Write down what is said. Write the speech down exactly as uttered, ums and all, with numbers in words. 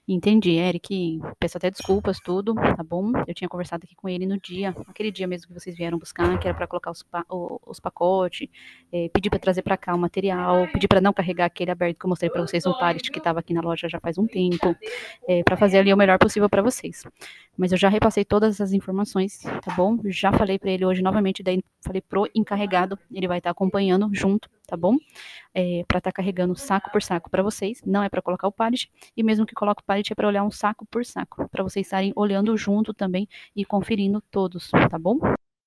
Entendi, Eric. Peço até desculpas, tudo, tá bom? Eu tinha conversado aqui com ele no dia, aquele dia mesmo que vocês vieram buscar, que era para colocar os, pa o, os pacotes, é, pedir para trazer para cá o material, pedir para não carregar aquele aberto que eu mostrei para vocês no pallet que estava aqui na loja já faz um tempo, é, para fazer ali o melhor possível para vocês. Mas eu já repassei todas essas informações, tá bom? Já falei para ele hoje novamente, daí falei pro encarregado, ele vai estar acompanhando junto, tá bom? É, para estar carregando saco por saco para vocês, não é para colocar o pallet, e mesmo que coloque o pallet é para olhar um saco por saco, para vocês estarem olhando junto também e conferindo todos, tá bom?